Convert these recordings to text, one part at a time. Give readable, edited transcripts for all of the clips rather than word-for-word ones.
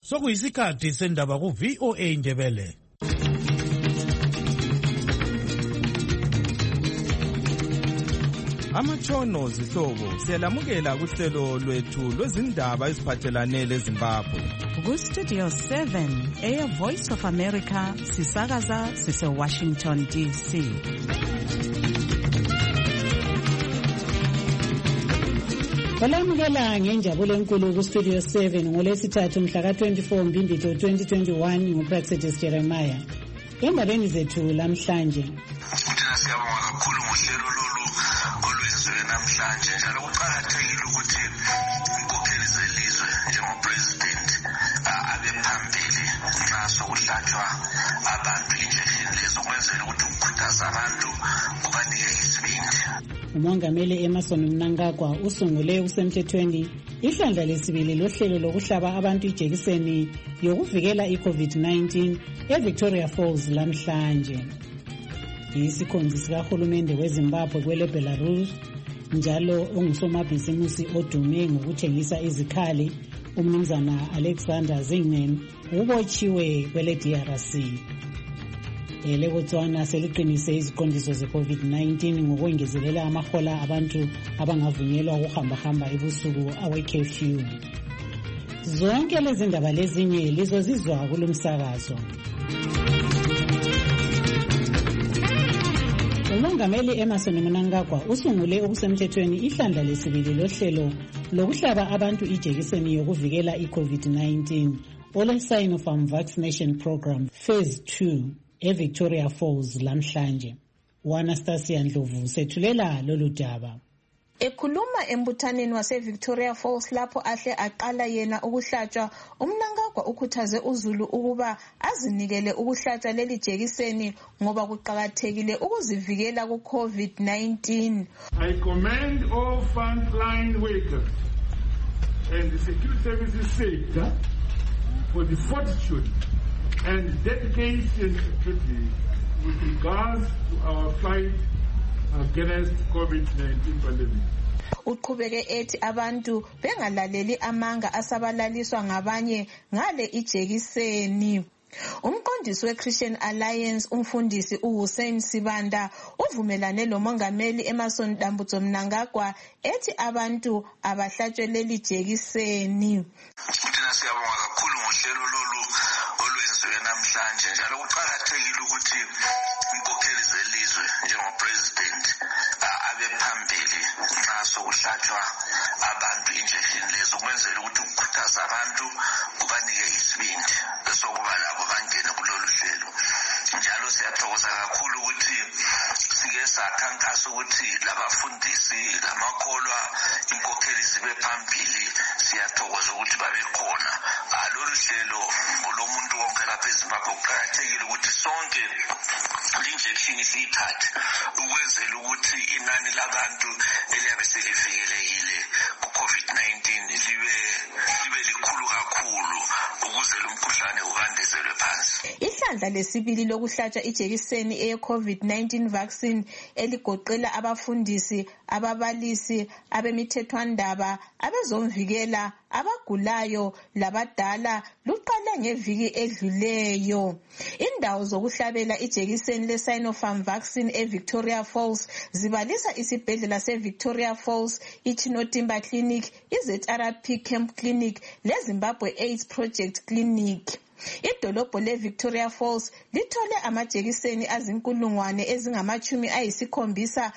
Sokuyisikhathi sendaba ku VOA Indebele. Amatshono zihlobo siyalamukela kuhlelo lwethu lwezindaba eziphathelane leZimbabwe. Ku Studio 7 Air Voice of America sisakaza sise Washington DC. Balamukela ngenjabulo enkulu ku Studio 7 ngolesithathu mhla ka-24 Mbimbitho 2021 nguPraxedis Jeremiah. Endabeni zethu lamhlanje. Siyabonga kakhulu ngohlelo lolu olwenziwe namhlanje njalo kuqakathekile ukuthi inkokheli zelizwe njengopresident abe phambili nxa sokuhlatshwa abantu injection lezo kwenzela ukuthi ukukhuthaza abantu kubanike isibindi. Umongameli Emmerson Mnangagwa usungule usemthethweni ihlandla lesibili lohlelo lokuhlaba abantu ijekiseni yokuvikela iCovid-19 eVictoria Falls lamhlanje. Isikhonzi sikahulumende weZimbabwe kwele Belarus njalo ongusomabhizimusi odume ngokuthengisa izikhali umnumzana Alexander Zingman ubotshiwe kwele DRC. Elebotswana seliqinise iziqondiso ze-COVID-19 ngokwengezelela amahola abantu abangavunyelwa ukuhamba ebusuku awe-curfew. Zonke lezi ndaba lezinye lizozizwa kulomsakazo. Umongameli Emmerson Mnangagwa usungule okusemthethweni ihlandla lesibili lohlelo lokuhlaba abantu ijekiseni yokuvikela iCovid-19 All Sinopharm Vaccination Program Phase 2 eVictoria Falls lamhlanje. Anastasia Ndlovu sethulela lolu daba. Ekhuluma embuthaneni wase-Victoria Falls lapho ahle aqala yena ukuhlatshwa, uMnangagwa ukhuthaze uZulu ukuba azinikele ukuhlatshwa leli jekiseni ngoba kuqakathekile ukuzivikela ku-COVID-19. I commend all frontline workers and the security services sector for the fortitude and dedication with regards to our fight against COVID-19 pandemic. Uqhubeke ethi abantu bengalaleli amanga asabalaliswa ngabanye ngale ijekiseni. Umqondisi we-Christian Alliance umfundisi uHussein Sibanda uvumelane lomongameli Emmerson Dambudzo Mnangagwa ethi abantu abahlatshwe leli jekiseni. Siyabonga kakhulu ngohlelo lolu olwenziwe namhlanje njalo kuqakathekile ukuthi inkokheli zelizwe njengopresident abe phambili nxa sokuhlatshwa abantu injection lezo kwenzela ukuthi ukukhuthaza abantu kubanike isibindi sokuba labo bangene kulolu hlelo. Njalo siyathokoza kakhulu ukuthi sike sakhankasa ukuthi labafundisi lamakholwa inkokheli zibe phambili. Siyathokoza ukuthi babe khona lolu hlelo lomuntu wonke lapha eZimbabwe. Kuqakathekile ukuthi sonke injection siyithathe ukwenzela ukuthi inani labantu eliyabe selivikelekile ku-COVID-19 libe likhulu kakhulu ukuze lo mkhuhlane ubandezelwe phansi. Ihlandla lesibili lokuhlatshwa ijekiseni eye-COVID-19 vaccine eligoqela abafundisi, ababalisi, abemithethwandaba, abezomvikela, abagulayo labadala luqale ngeviki edluleyo. Indawo zokuhlabela ijekiseni le-Sinopharm vaccine eVictoria Falls zibalisa isibhedlela seVictoria Falls, iChinotimba Clinic, iZRP Camp Clinic leZimbabwe AIDS Project Clinic. Idolobho leVictoria Falls lithole amajekiseni azinkulungwane ezingama-70,000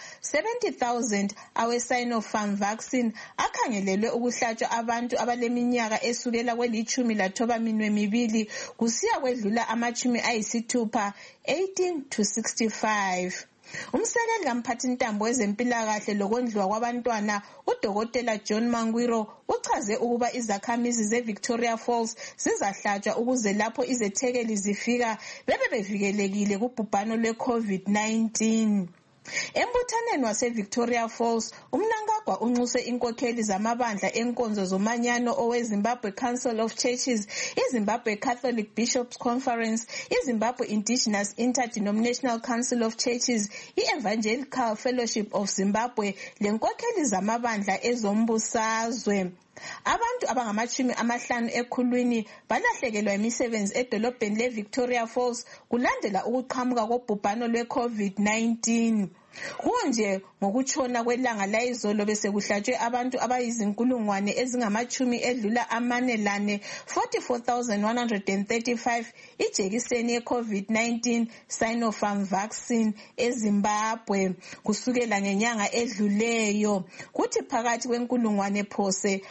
awe-Sinopharm vaccine akhangelelwe ukuhlatshwa abantu abaleminyaka esukela kweli-12 kusiya kwedlula ama-60 18 to 65. Umsekeli kamphathintambo wezempilakahle lokondliwa kwabantwana uDokotela John Mangwiro uchaze ukuba izakhamizi zeVictoria Falls zizahlatshwa ukuze lapho izethekeli zifika bebe bevikelekile kubhubhano lwe-COVID-19. Embuthaneni wase-Victoria Falls, uMnangagwa unxuse inkokheli zamabandla enkonzo zomanyano oweZimbabwe Council of Churches, iZimbabwe Catholic Bishops Conference, iZimbabwe Indigenous Interdenominational Council of Churches, i-Evangelical Fellowship of Zimbabwe, lenkokheli zamabandla ezombusazwe. Abantu abangama50 ekhulwini balahlekelwa imisebenzi edolobheni leVictoria Falls kulandela ukuqhamuka kobhubhano lwe-COVID-19. Kunje ngokutshona kwelanga layizolo besekuhlatshwe abantu abayizinkulungwane ezingama-44,135 ijekiseni ye-COVID-19 Sinopharm vaccine eZimbabwe kusukela ngenyanga edluleyo. Kuthi phakathi kwenkulungwane phose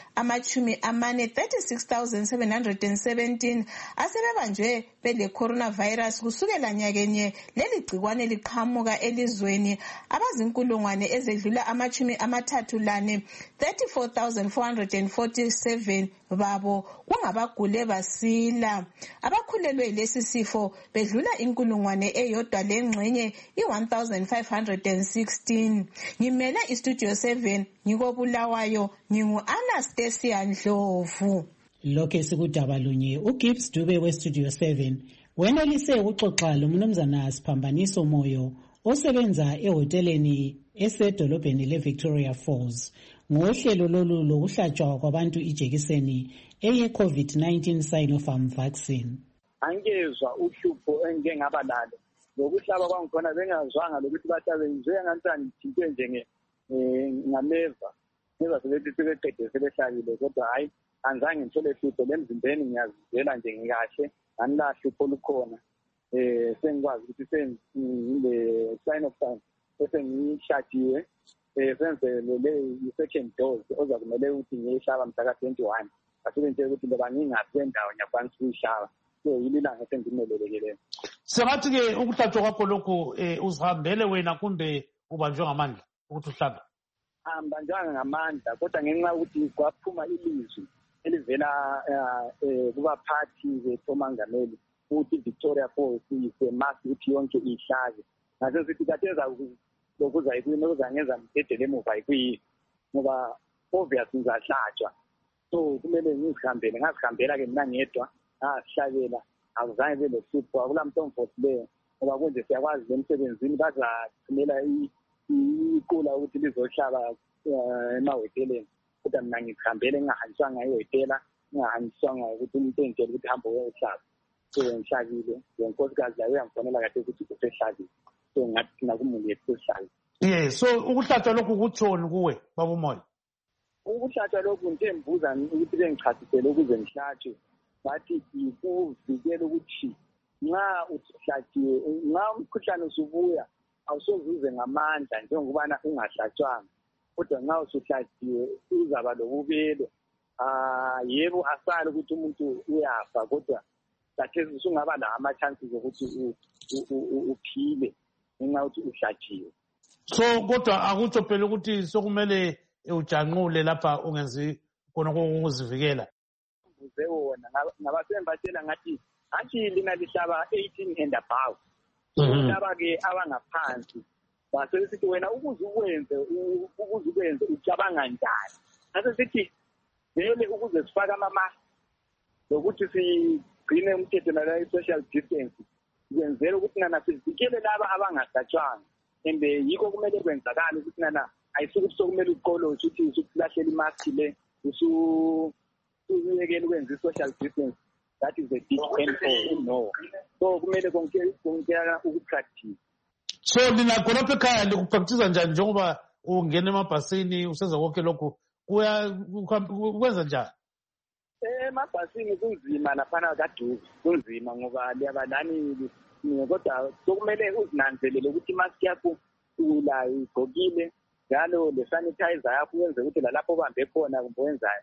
ama-36,717 asebebanjwe bele-coronavirus kusukela nyakenye leli gcikwane liqhamuka elizweni. Abazinkulungwane ezedlula ama-34 34,447 babo kungabagule basila. Abakhulelwe yilesi sifo bedlula inkulungwane eyodwa lengxenye i-1,516. Ngimele iStudio 7 ngikobulawayo ngingu-Anastasia Ndlovu. Lokho sikudabalunye uGibbs Dube weStudio 7 wenelise ukuxoxa lomnumzana Siphambaniso Moyo osebenza ehoteleni esedolobheni leVictoria Falls ngohlelo lolu lokuhlatshwa kwabantu ijekiseni eye-COVID-19 Sinopharm vaccine. Angezwa uhlupho engengaba lalo lokuhlaba kwangikhona bengazwanga lokuthi bahlabenjwe ngantani ngithinte nje ngameva ngeza sebethi sebeqede sebehlabile kodwa hayi anzange ngithole hlupho lemzimbeni ngiyazizela nje ngikahle angilahlupho olukhona. Sengikwazi ukuthi sengile Sinopharm esengiyishadiwe senzelele i-second dose ozakumele ukuthi ngiyihlaba mhla ka-21 asebenzise ukuthi loba ngingaphi kwendawo ngiyakwanisa ukuyihlaba so yililanga esengimelelekeleyo. Sengathi-ke ukuhlatshwa kwakho lokhu uzihambele wena kumbe ubanjwe ngamandla ukuthi uhlabe? Ambanjwanga ngamandla kodwa ngenxa yokuthi kwaphuma ilizwi elivela kubaphathi bethomangameli ukuthi Victoria Falls isemasi ukuthi yonke ihlabe. Ngaso sithi katheza lokuza yikuyini okuzangenza ngidedele emuva yikuyini ngoba obvious ngizahlatshwa so kumele ngizihambele ngazihambela-ke mina ngedwa ngasihlabela akuzange belohlupho akulamntomfothi leyo ngoba kunje siyakwazi emsebenzini bazathumela iqula ukuthi lizohlaba emahoteleni kodwa mina ngizihambele ngingahanjiswanga ehotela ngingahanjiswanga ukuthi umuntu engitshela ukuthi hambe uyohlaba. So ngihlabile lenkosikazi yayo yangifonela kade ukuthi usehlabile so ngathi thina kumuli yethu sihlabile. So ukuhlatshwa lokhu kutshoni kuwe baba uMoyo? Ukuhlatshwa lokhu ngithe mbuza ukuthi bengichasisele ukuze ngihlatshwe bathi ikuvikela ukuthi nxa uhlatshiwe nxa umkhuhlane usubuya awusozuze ngamandla njengokubana ungahlatshwanga kodwa nxa usuhlatshiwe uzaba lobubelo. Yebo asale ukuthi umuntu uyafa kodwa kathesi usungaba la ama-chances ukuthi uphile ngenxa ukuthi uhlatshiwe. So kodwa akutsho phela ukuthi sokumele ujanqule lapha ungenzi khona ukuzivikela? Uze wona ngabasembatshela ngathi athi lina lihlaba 18 and above. Laba-ke abangaphansi basesithi wena ukuze ukwenze ucabanga njani. Nasesithi vele ukuze sifake ama-mask lokuthi sigcine umthetho nala i-social distance kwenzela ukuthi nana sivikele laba abangahlatshwanga and yikho kumele kwenzakala ukuthi nana ayisukuthi sokumele uqoloshe ukuthi usulahlela imask le usuyekela ukwenza i-social distance. That is a big painful no. So kumele konke ukupractice. So lina khonapha ekhaya likupractice njani njengoba ungena emabhasini usenza konke lokhu kwenza njani? Emabhasini kunzima laphana kaduze kunzima ngoba liyabalani kodwa sokumele uzinanzelele ukuthi imask yakho igqokile njalo le-sanitizer yakho uyenze ukuthi lalapho obambe khona kumbe wenzayo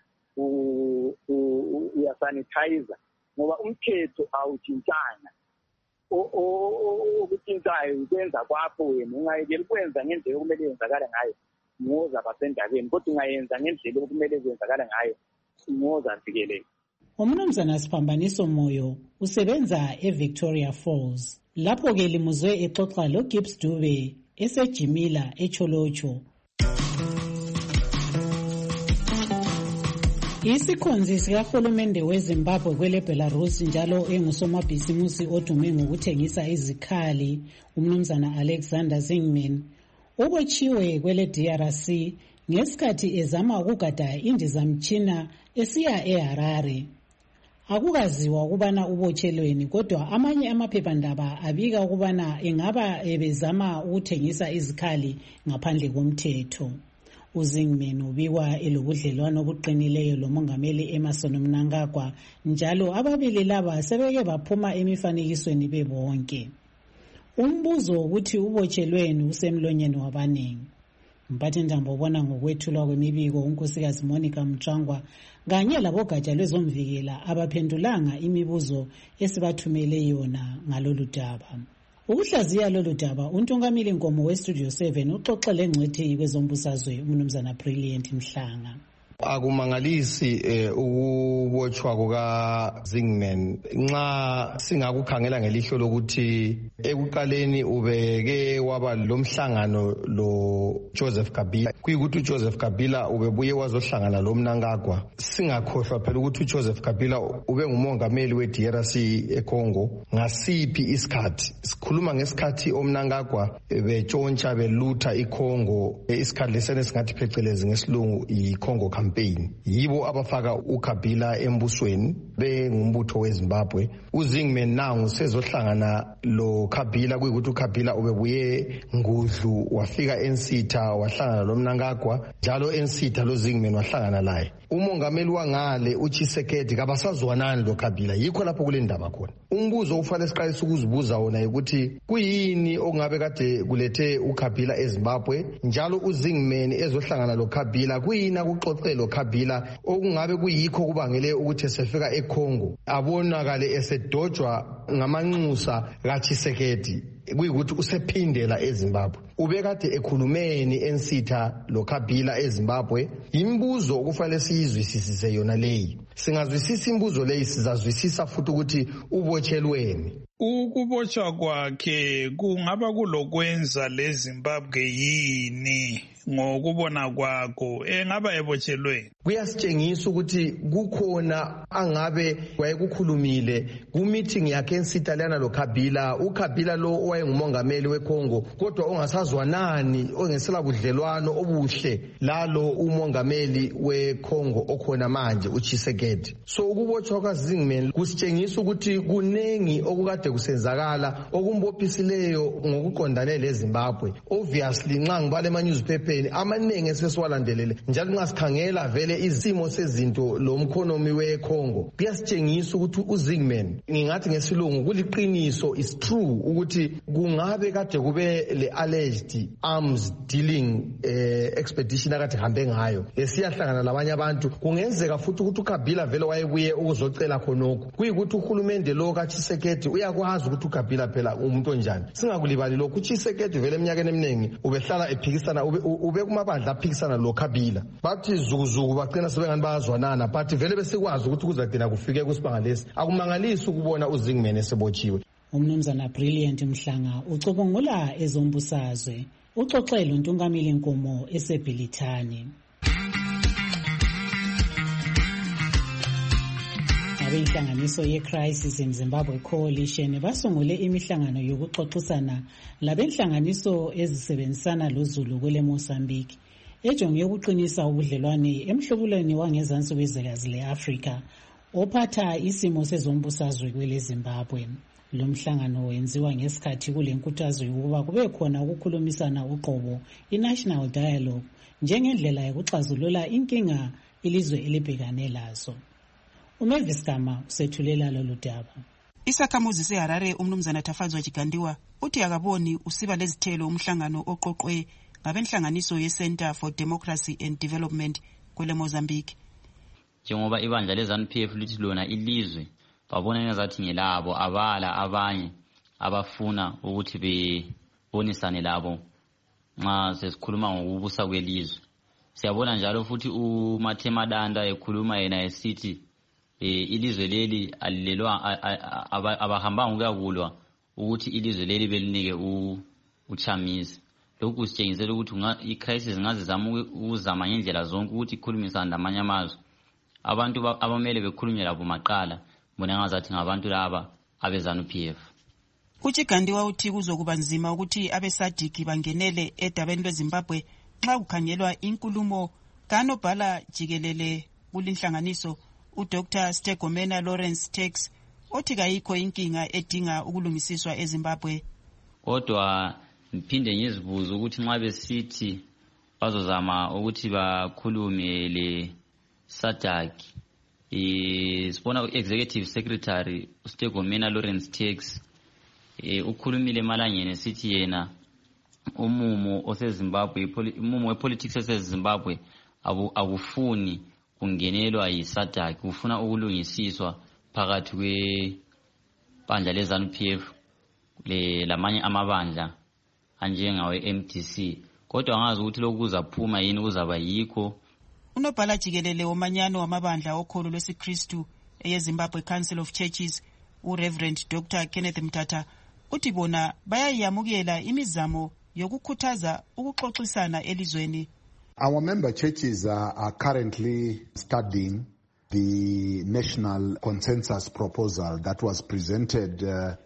uyasanitizer ngoba umthetho awutshintshana. Okutshintshayo ukwenza kwakho wena ungayekeli ukwenza ngendlela okumele yenzakale ngayo ngozaba sendabeni kodwa ungayenza ngendlela okumele kwenzakale ngayo ngozavikeleka. Umnumzana Siphambaniso Moyo usebenza eVictoria Falls. Lapho-ke limuzwe exoxa loGibbs Dube esejimila eCholocho. Isikhonzi sikahulumende weZimbabwe kwele Belarus njalo engusomabhizimusi odume ngokuthengisa izikhali umnumzana Alexander Zingman ubotshiwe kwele DRC ngesikhathi ezama ukugada indizamtshina esiya eHarare. Akukaziwa ukubana ubotshelweni, kodwa amanye amaphephandaba abika ukubana engaba ebezama ukuthengisa izikhali ngaphandle komthetho. uZingman ubikwa elobudlelwano obuqinileyo lomongameli Emmerson Mnangagwa, njalo ababili laba sebeke baphuma emifanekisweni bebonke. Umbuzo ukuthi ubotshelweni usemlonyeni wabaningi. Mphathintambo ubona ngokwethulwa kwemibiko unkosikazi Monica Mtshangwa kanye labogatsha lwezomvikela abaphendulanga imibuzo esibathumele yona ngalolu daba. Ukuhlaziya lolu daba, untungameli Nkomo weStudio 7 uxoxele ngcwethi kwezombusazwe uMnumzana Brilliant Mhlanga. Akumangalisi ukubotshwa kukaZingman nxa singakukhangela ngelihlo lokuthi ekuqaleni ubeke waba lomhlangano lo Joseph Kabila, kuyikuthi uJoseph Kabila ubebuye wazohlangana lo Mnangagwa. Singakhohlwa phela ukuthi uJoseph Kabila ube ngumongameli weDRC eCongo ngasiphi isikhathi. Sikhuluma ngesikhathi oMnangagwa betshontsha belutha iCongo, isikhathi lesene singathi phecelezi ngesilungu iCongo campaign. Yibo abafaka uKabila embusweni bengumbutho weZimbabwe. uZingman nangu sezohlangana lo Kabila, kuyikuthi uKabila ubebuye ngudlu wafika eNsitha wahlangana lo Mnangagwa, njalo eNsitha lo Zingman wahlangana laye. Umongameli wangale uChisekedi kabasazwanani lo Kabila, yikho lapho kule ndaba khona. Umbuzo ufanele siqalise ukuzibuza wona ukuthi kuyini okungabe kade kulethe uKabila eZimbabwe, njalo uZingman ezohlangana lo Kabila kuyini akuxoxele lo Kabila okungabe kuyikho kubangele ukuthi sefika eCongo abonakale esedojwa ngamanxusa kaChisekedi, kuyikuthi usephindela eZimbabwe. Ubekade ekhulumeni eNsitha lo Kabila eZimbabwe. Imibuzo okufanele siyizwisise yona leyi. Singazwisisa imibuzo leyi sizazwisisa futhi ukuthi ubotshelweni. Ukubotshwa kwakhe kungaba kulokwenza leZimbabwe yini ngokubona kwakho engaba ebotshelweni? Kuyasitshengisa ukuthi kukhona angabe wayekukhulumile ku-meeting yakhe eNsitha lana lo Kabila. uKabila lo owayengumongameli weCongo kodwa ongasazwanani, ongesela budlelwano obuhle lalo umongameli weCongo okhona manje uChisekedi. So ukubotshwa kwaZingman kusitshengisa ukuthi kunengi okukade kusenzakala okumbophisileyo ngokuqondane leZimbabwe. Obviously nxa ngibale ama-newspaper amaningi esesiwalandelele, njalo nxa sikhangela vele isimo sezinto lo mkhonomi weCongo kuyasitshengisa ukuthi uZingman, ngingathi ngesilungu kuliqiniso, is true ukuthi kungabe kade kube le alleged arms dealing expedition akade hambe ngayo esiyahlangana labanye abantu. Kungenzeka futhi ukuthi uKabila vele wayebuye ukuzocela khonokho, kuyikuthi uhulumende lo kaChisekedi uyakwazi ukuthi uKabila phela umuntu onjani. Singakulibali lokhu, uChisekedi vele eminyakeni eminingi ubehlala ephikisana ube kumabandla aphikisana lo Kabila, bathi zukuzuku bagcina sebengani bayazwanana, but vele besikwazi ukuthi kuzagcina kufike kusibangalesi. Akumangalisi ukubona uZingman esebotshiwe. Umnumzana Brilliant Mhlanga ucubungula ezombusazwe, uxoxele untungameli Nkomo eseBhilithani. Abenhlanganiso ye-Crisis in Zimbabwe Coalition basungule imihlangano yokuxoxisana labenhlanganiso ezisebenzisana loZulu kwele Mozambique ejonge ukuqinisa ubudlelwane emhlobulweni wangezansi kwezwekazi le-Afrika ophatha isimo sezombusazwe kwele Zimbabwe. Lo mhlangano wenziwa ngesikhathi kule nkuthazo yokuba kube khona ukukhulumisana uqobo, i-National Dialogue, njengendlela yokuxazulula inkinga ilizwe elibhekane lazo. uMelvis Gama usethulela lolu daba. Isakhamuzi seHarare uMnumzana Tafadzwa Chigandiwa uthi akaboni usiba lezithelo umhlangano oqoqwe ngabenhlanganiso ye-Center for Democracy and Development kwele Mozambique. Njengoba ibandla leZANU-PF lithi lona ilizwe babona ngazathi ngelabo abala abanye abafuna ukuthi bebonisane labo nxa sesikhuluma ngokubusa kwelizwe. Siyabona njalo futhi uMathema Danda ekhuluma yena esithi ilizwe leli alilelwa abahambanga ukuyakulwa ukuthi ilizwe leli belinike uChamisa. Lokhu kusitshengisela ukuthi i-crisis ngazizama ukuzama ngendlela zonke ukuthi ikhulumisane namanye amazwe. Abantu abamele bekhulunywe labo maqala bona ngazathi ngabantu laba abeZANU-PF. Uchigandiwa uthi kuzokuba nzima ukuthi abeSADC bangenele edabeni lweZimbabwe nxa kukhangelwa inkulumo kanobhala jikelele kulinhlanganiso uDr Stegomena Lawrence Tax othi kayikho inkinga edinga ukulungisiswa eZimbabwe. Kodwa ngiphinde ngizibuza ukuthi nxa besithi bazozama ukuthi bakhulume le SADC, sibona executive secretary uStegomena Lawrence Tax ukhulumile emalangeni sithi yena umumo oseZimbabwe, umumo wepolitics oseZimbabwe akufuni kungenelwa yiSADC, kufuna ukulungisiswa phakathi kwebandla leZANU-PF lamanye amabandla anjengawe MDC. Kodwa angazi ukuthi lokhu kuzaphuma yini, kuzaba yikho. Unobhala jikelele womanyano wamabandla okholo lwesiKristu eyeZimbabwe Council of Churches uReverend Dr Kenneth Mthatha uthi bona bayayamukela imizamo yokukhuthaza ukuxoxisana elizweni. Our member churches are currently studying the national consensus proposal that was presented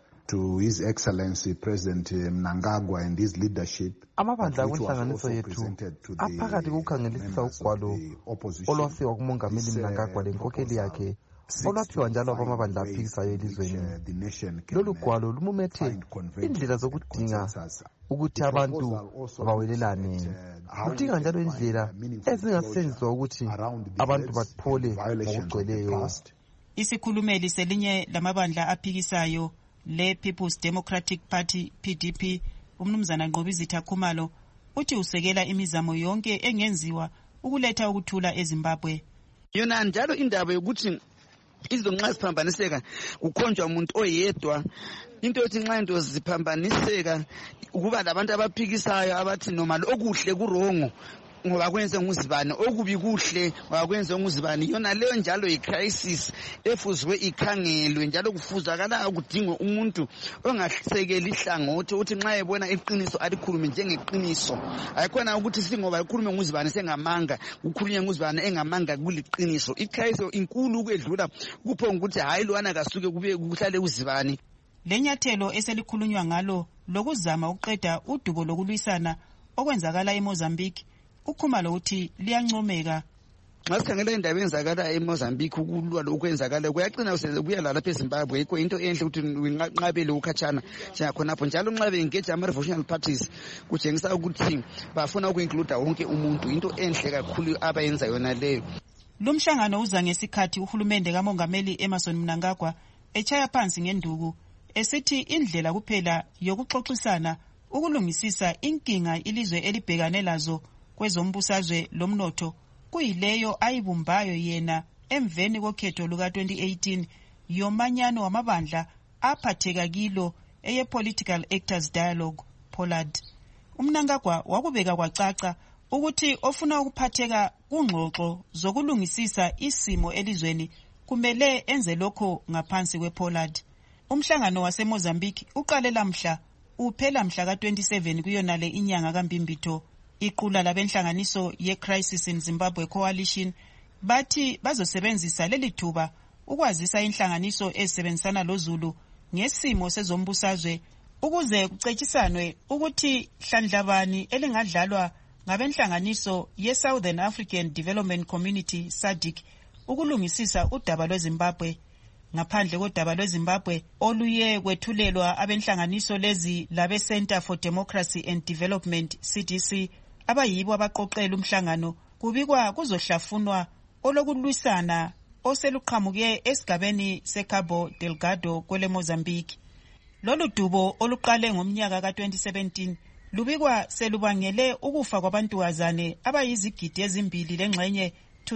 to His Excellency President Mnangagwa and his leadership. Amabandla kwenhlanganiso yethu aphakathi kokukhangelisisa ugwalo olwafika kumongameli Mnangagwa lenkokheli yakhe olwaphiwa njalo abamabandla aphikisayo elizweni. Lolu gwalo lumumethe indlela zokudinga ukuthi abantu bawelelane. Ludinga njalo indlela ezingasetshenziswa ukuthi abantu baphole ngokugcweleyo. Isikhulumeli selinye lamabandla aphikisayo le People's Democratic Party PDP umnumzana Ngqobizitha Khumalo uthi usekela imizamo yonke engenziwa ukuletha ukuthula eZimbabwe. Yona njalo indaba yokuthi izinto nxa ziphambaniseka kukhonjwa umuntu oyedwa, into yokuthi nxa into ziphambaniseka ukuba labantu abaphikisayo abathi noma okuhle kurongo ngoba kwenze nguzibani, okubi kuhle ngoba kwenze nguzibani. Yona leyo njalo icrisis efuzwe ikhangelwe, njalo kufuzakala ukudingwa umuntu ongasekeli ihlangothi ukuthi nxa ebona iqiniso alikhulume njengeqiniso. Ayikhona ukuthi singoba ikhulume nguzibani sengamanga, ukukhulunywa nguzibani engamanga kuliqiniso. Icrisis inkulu ukwedlula kuphonga ukuthi hayi lwana kasuke kube kuhlale uzibani. Lenyathelo eselikhulunywa ngalo lokuzama ukuqeda udubo lokulwisana okwenzakala eMozambique ukhumalo uthi liyancomeka. Nxa sikhangela indaba eyenzakala eMozambique ukulwa lokwenzakala kuyaqina kubuya lapha eZimbabwe, yikho into enhle ukuthi winqabele ukhatshana njengakhonapho. Njalo nxa be-engage ama-revolutionary parties kutshengisa ukuthi bafuna ukuincluda wonke umuntu, into enhle kakhulu abayenza yona leyo. Lumhlangano uza ngesikhathi uhulumende kamongameli Emmerson Mnangagwa echaya phansi ngenduku esithi indlela kuphela yokuxoxisana ukulungisisa inkinga ilizwe elibhekane lazo kwezombusazwe lomnotho kuyileyo ayibumbayo yena emveni kokhetho luka-2018 yomanyano wamabandla aphatheka kilo eye-Political Actors Dialogue POLAD. Umnangagwa wakubeka kwacaca ukuthi ofuna ukuphatheka kungxoxo zokulungisisa isimo elizweni kumele enze lokho ngaphansi kwePOLAD. Umhlangano waseMozambique uqalela mhla uphela mhla ka-27 kuyonale inyanga kaMbimbitho. Iqula labenhlanganiso ye-Crisis in Zimbabwe Coalition bathi bazosebenzisa leli thuba ukwazisa inhlanganiso ezisebenzisana loZulu ngesimo sezombusazwe ukuze kucetshisanwe ukuthi hlandlabani elingadlalwa ngabenhlanganiso ye-Southern African Development Community SADC ukulungisisa udaba lweZimbabwe. Ngaphandle kodaba lweZimbabwe oluye kwethulelwa abenhlanganiso lezi labe Center for Democracy and Development CDC abayibo abaqoqela umhlangano kubikwa kuzohlafunwa olokulwisana oseluqhamuke esigabeni seCabo Delgado kwele Mozambique. Lolu dubo oluqale ngomnyaka ka-2017 lubikwa selubangele ukufa kwabantuwazane abayizigidi ezimbili lengxenye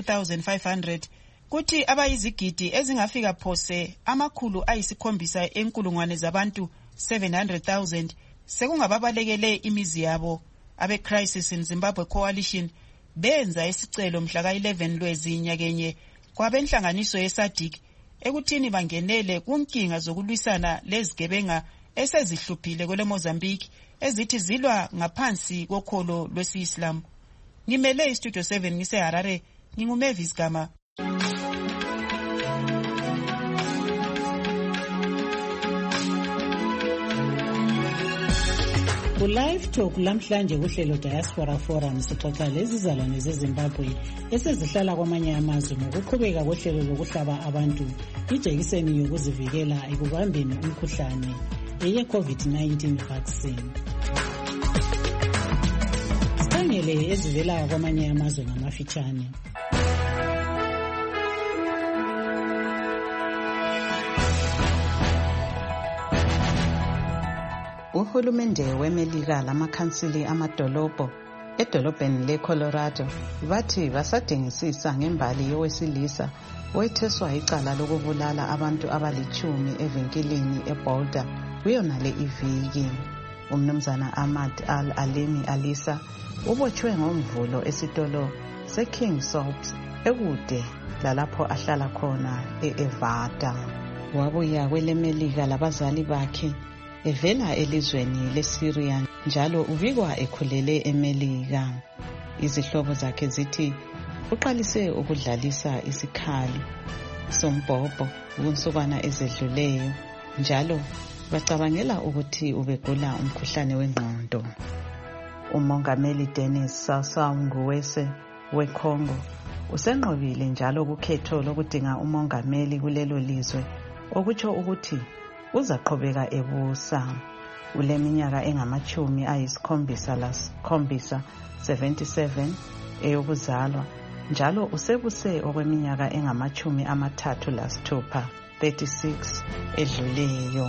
2500 kuthi abayizigidi ezingafika phose amakhulu ayisikhombisa enkulungwane zabantu 700,000 sekungababalekele imizi yabo. Abe-Crisis in Zimbabwe Coalition benza isicelo mhla ka-11 Lwezi nyakenye kwabenhlanganiso yeSADC ekuthini bangenele kunkinga zokulwisana lezigebenga esezihluphile kwele Mozambique ezithi zilwa ngaphansi kokholo lwesi-Islam. Ngimele iStudio 7 ngiseHarare, nginguMavis Gama. Ku-Live Talk lamhlanje kuhlelo Diaspora Forum sixoxa lezizalwane zeZimbabwe esezihlala kwamanye amazwe ngokuqhubeka kohlelo lokuhlaba abantu ijekiseni yokuzivikela ekubambeni umkhuhlane eye-COVID-19 vaccine. Sikhangele ezivela kwamanye amazwe ngamafitshane. Uhulumende weMelika lamakhansili amadolobho edolobheni leColorado bathi basadingisisa ngembali yowesilisa owetheswa icala lokubulala abantu abali-10 evinkilini eBoulder kuyonale iviki. Umnumzana Ahmad Al-Alimi Alisa ubotshwe ngomvulo esitolo seKing Soaps ekude lalapho ahlala khona eEvada. Wabuya kweleMelika labazali bakhe evela elizweni leSyria njalo ubikwa ekhulele eMelika. Izihlobo zakhe zithi uqalise ukudlalisa isikhali sombhobho kunsukwana ezedluleyo njalo bacabangela ukuthi ubegula umkhuhlane wengqondo. Umongameli Denis Sassou Nguesso weCongo usenqobile njalo kukhetho lokudinga umongameli kulelo lizwe okutsho ukuthi uzaqhubeka ebusa. Uleminyaka engama-77 eyokuzalwa njalo usebuse okweminyaka engama-36 edluleyo.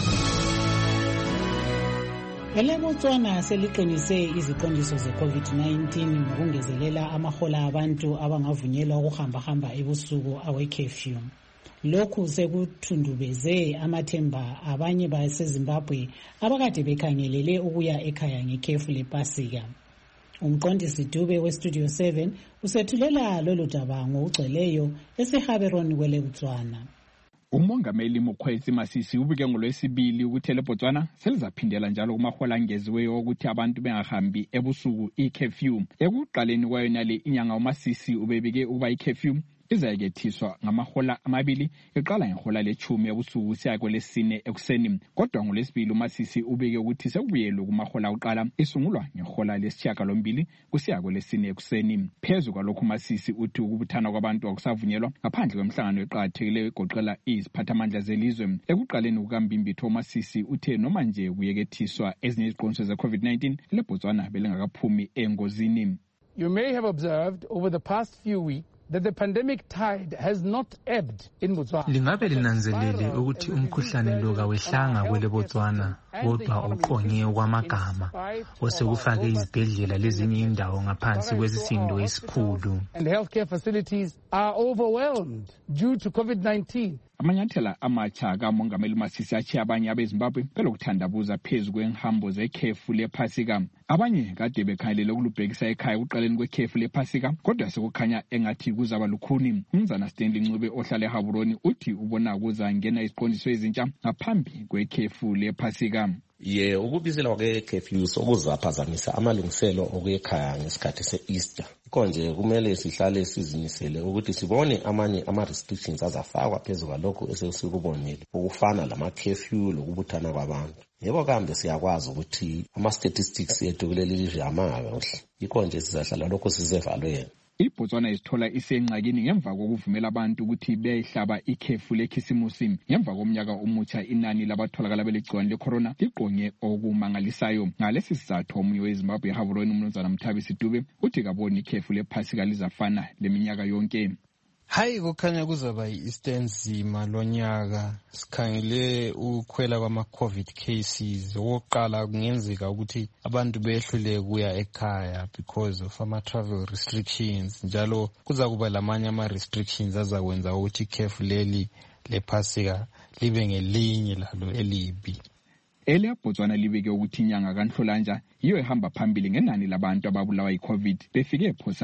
EleBotswana seliqinise iziqondiso ze-COVID-19 ngokungezelela amahola abantu abangavunyelwa ukuhamba ebusuku awe-curfew. Lokhu sekuthundubeze amathemba abanye baseZimbabwe abakade bekhangelele ukuya ekhaya ngekhefu lePasika. Umqondisi Dube weStudio 7 usethulela lolu daba ngokugcweleyo eseHaberoni kweleBotswana. Umongameli Mokgweetsi Masisi ubike ngolwesibili ukuthi leBotswana selizaphindela njalo kumahola angeziweyo ukuthi abantu bengahambi ebusuku i-curfew. Ekuqaleni kwayo nale inyanga uMasisi ubebike ukuba i-curfew izayekethiswa ngamahola amabili eqala ngehola le-10 ebusuku siya kwelesine ekuseni. Kodwa ngolwesibili uMasisi ubike ukuthi sekubuyelwe kumahola akuqala isungulwa ngehola le-8 kusiya kwelesine ekuseni. Phezu kwalokhu uMasisi uthi ukubuthana kwabantu akusavunyelwa ngaphandle kwemhlangano eqakathekileyo egoqela iziphathamandla zelizwe. Ekuqaleni kukambimbitho uMasisi uthe noma nje kuyekethiswa ezinye iziqondiso ze-COVID-19 leBotswana belingakaphumi engozini. You may have observed over the past few weeks that the pandemic tide has not ebbed in Botswana. Lingabe linanzelele ukuthi umkhuhlane lo kawehlanga kweleBotswana kodwa uqonye kwamagama osekufake izibhedlela lezinye indawo ngaphansi kwesisindo esikhulu. And healthcare facilities are overwhelmed due to COVID-19. Amanyathela amatsha kamongameli Masisi athi abanye abeZimbabwe belokuthandabuza phezu kwenhambo zekhefu lePasika. Abanye kade bekhangelele ukulubhekisa ekhaya kuqaleni kwekhefu lePasika kodwa sekukhanya engathi kuzaba lukhuni. Umnumzana Stanley Ncube ohlala eHaburoni uthi ubona kuzangena iziqondiso ezintsha ngaphambi kwekhefu lePasika. Ukubizela kwe-curfew sokuzaphazamisa amalungiselo okuyekhaya ngesikhathi se-Easter. Konje kumele sihlale sizimisele ukuthi sibone amanye ama-restrictions azafakwa phezu kwalokho esesikubonile okufana lama-curfew lokubuthana kwabantu. Yebo kambe siyakwazi ukuthi ama-statistics ethu kuleli lizwe amakahle. Yikho nje sizahlala lokho sisevalweni. iBotswana isithola isengxakini ngemva kokuvumela abantu ukuthi beyihlaba ikhefu lekhisimusi. Ngemva komnyaka omutsha inani labatholakala beligciwane lecorona liqonye okumangalisayo. Ngalesi sizathu omunye weZimbabwe eHaburoni umnumzana Mthabisi Dube uthi kaboni ikhefu lePasika lizafana leminyaka yonke. Hayi kukhanya kuzaba i-Easter enzima lonyaka. Sikhangele ukukhwela kwama-COVID cases. Okokuqala kungenzeka ukuthi abantu behlule kuya ekhaya because of ama-travel restrictions. Njalo kuza kuba lamanye ama-restrictions azakwenza ukuthi ikhefu leli lePasika libe ngelinye lalo elibi. EleBotswana libike ukuthi inyanga kaNhlolanja yiyo ehamba phambili ngenani labantu ababulawa yiCovid befike phose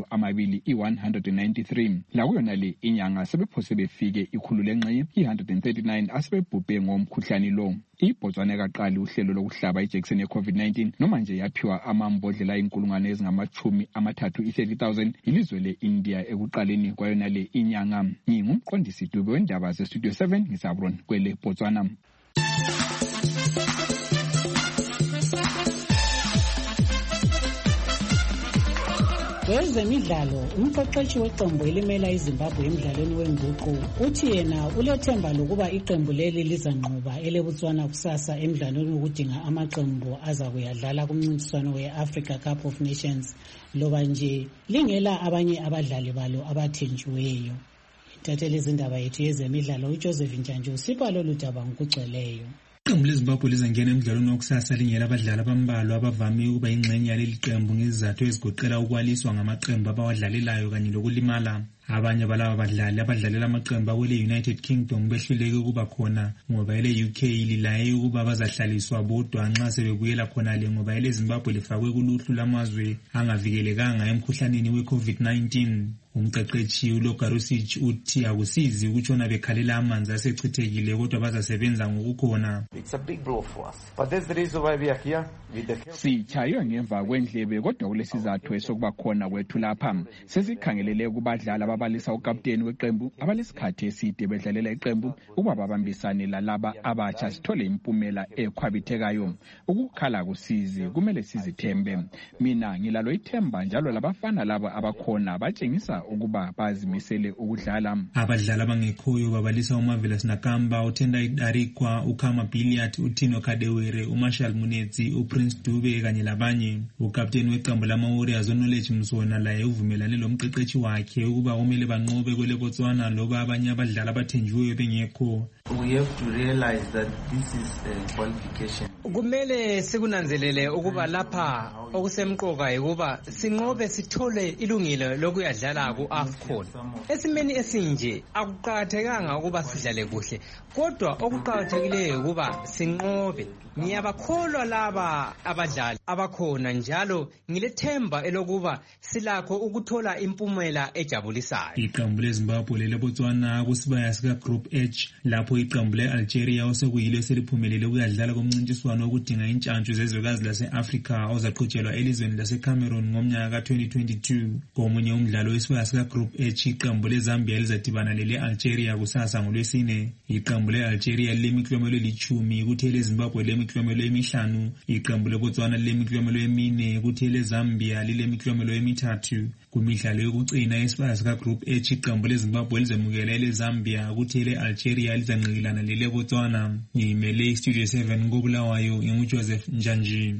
193. Lakuyona le inyanga sebephose befike ikhulu lenxenye 139 asebebhubhe ngomkhuhlane lo. iBotswana kaqali uhlelo lokuhlaba ijekiseni yeCovid-19 noma nje yaphiwa amambodlela ayinkulungwane ezingama-30,000 ilizwe leIndia ekuqaleni kwayona le inyanga. Ngingumqondisi Dube wendaba zeStudio 7 ngisabroni kweleBotswana. Kwezemidlalo, umqeqeshi weqembu elimela iZimbabwe emidlalweni wenguqu uthi yena ulethemba lokuba iqembu leli lizanqoba eleBotswana kusasa emidlalweni wokudinga amaqembu aza kuyadlala kumncintiswano we-Africa Cup of Nations loba nje lingela abanye abadlali balo abathenjiweyo. Thathele izindaba yethu yezemidlalo uJoseph Njanje usipha lolu daba ngokugcweleyo. Iqembu leZimbabwe lizangena emidlalweni wokusasa lingela abadlali abambalwa abavame ukuba ingxenye yaleli qembu ngezizathu ezigoqela ukwaliswa ngamaqembu abawadlalelayo kanye lokulimala. Abanye balaba badlali abadlalela amaqembu akwele United Kingdom behluleke ukuba khona ngoba ele UK lilaye ukuba bazahlaliswa bodwa nxa sebebuyela khona le ngoba ele Zimbabwe lifakwe kuluhlu lamazwe angavikelekanga emkhuhlaneni we-COVID-19. Umqeqeshi uLogarusich uthi akusizi ukutshona bekhalela amanzi asechithekile kodwa bazasebenza ngokukhona. It's a big blow for us. But that's the reason why we are here with the Sichaywe ngemva kwendlebe kodwa kulesizathu esokuba khona kwethu lapha. Sesikhangelele kubadlali ababalisa ukapteni weqembu abalesikhathi eside bedlalela iqembu ukuba babambisane lalaba abatsha sithole impumela ekhwabithekayo. Ukukhala kusizi kumele sizithembe. Mina ngilalo ithemba njalo labafana laba abakhona batshengisa ukuba bazimisele ukudlala. Abadlali abangekhoyo babalisa uMarvelous Nakamba, uTenda Idarikwa, uKhama Billiat, uTino Kadewere, uMarshall Munetsi, uPrince Dube kanye labanye. Ukapteni weqembu lama-Warriors uKnowledge Msona laye uvumelane lomqeqeshi wakhe ukuba kumele banqobe kwele Botswana loba abanye abadlali abathenjiweyo bengekho. We have to realize that this is a qualification. Kumele sikunanzelele ukuba lapha okusemqoka ukuba sinqobe sithole ilungelo lokuyadlala ku-AFCON. Esimeni esinje akuqakathekanga ukuba sidlale kuhle, kodwa okuqakathekileyo ukuba sinqobe. Ngiyabakholwa laba abadlali abakhona njalo ngilethemba elokuba silakho ukuthola impumela ejabulisayo. Iqembu leZimbabwe leBotswana kusibaya sika Group H lapho iqembu le-Algeria osekuyilo seliphumelele ukuyadlala kumncintiswano wokudinga intshantshu zezwekazi lase-Afrika ozaqhutshelwa elizweni laseCameroon ngomnyaka ka-2022. Komunye umdlalo wesibaya sika Group H iqembu leZambia lizadibana lele-Algeria kusasa ngolwesine. Iqembu le-Algeria lilemiklomelo elithumi kuthi eleZimbabwe lemiklomelo emihlanu. Iqembu leBotswana lilemiklomelo emine kuthi eleZambia lilemiklomelo emithathu. Kumidlalo yokucina yesibaya sika Group H iqembu leZimbabwe lizemukela eleZambia kuthi ele-Algeria lizanqikilana leleBotswana. Ngimele Studio 7 ngobulawayo nginguJoseph Njanje.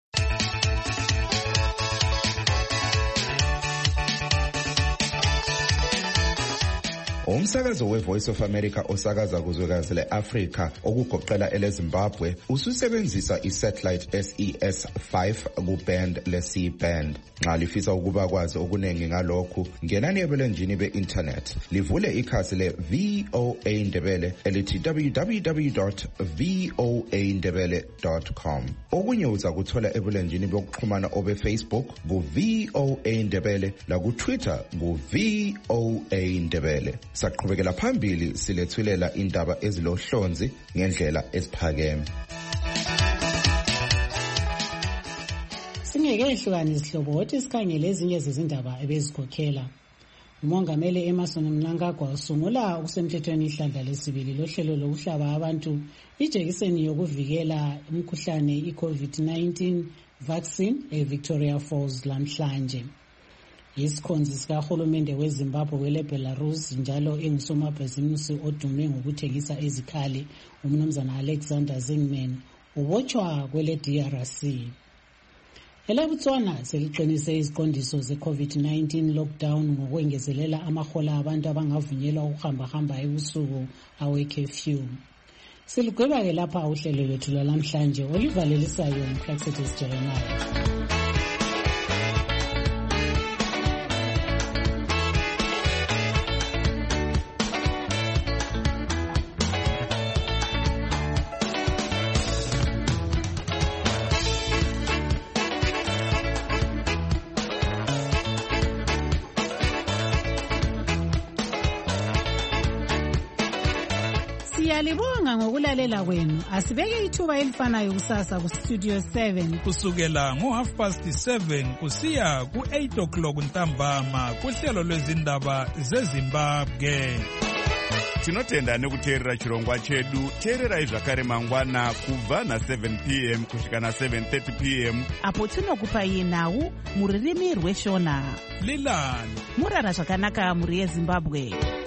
Umsakazo weVoice of America osakaza kuzwekazi le-Afrika okugoqela eleZimbabwe ususebenzisa isatellite SES5 kuband le-C-band. Nxa lifisa ukuba kwazi okuningi ngalokhu, ngenani ebulenjini be-internet. Livule ikhasi le-VOA Ndebele elithi www.voandebele.com. Okunye uza kuthola ebulenjini bokuxhumana obe-Facebook ku-VOA Ndebele laku-Twitter ku-VOA Ndebele. Saqhubekela phambili silethulela indaba ezilohlonzi ngendlela esiphakeme. Singeke isihlobo wothi sikhangele ezinye zezindaba ebezikhokhela. Umongameli Emmerson Mnangagwa usungula okusemthethweni ihlandla lesibili lohlelo lokuhlaba abantu ijekiseni yokuvikela umkhuhlane i-COVID-19 vaccine eVictoria Falls lamhlanje. Isikhonzi sikahulumende weZimbabwe kwele Belarus njalo engusomabhizinisi odume ngokuthengisa izikhali umnumzana Alexander Zingman ubotshwa kwele DRC. ElaBotswana seliqinise iziqondiso ze-COVID-19 lockdown ngokwengezelela amahola abantu abangavunyelwa ukuhamba ebusuku awe-curfew. Siligweba-ke lapha uhlelo lwethu lwalamhlanje olivalelisayo uMpraxedes Jeremiah. Siyalibonga ngokulalela kwenu. Asibeke ithuba elifanayo kusasa ku Studio 7 kusukela ngo7:30 kusiya ku8 o'clock ntambama kuhlelo lwezindaba zeZimbabwe. tinotenda nekuteerera chirongwa chedu. teererai zvakare mangwana kubva na7 p.m. kusvika na7:30 p.m. apo tinokupai nhau mururimi rweshona. lilani murara zvakanaka mhuri yezimbabwe.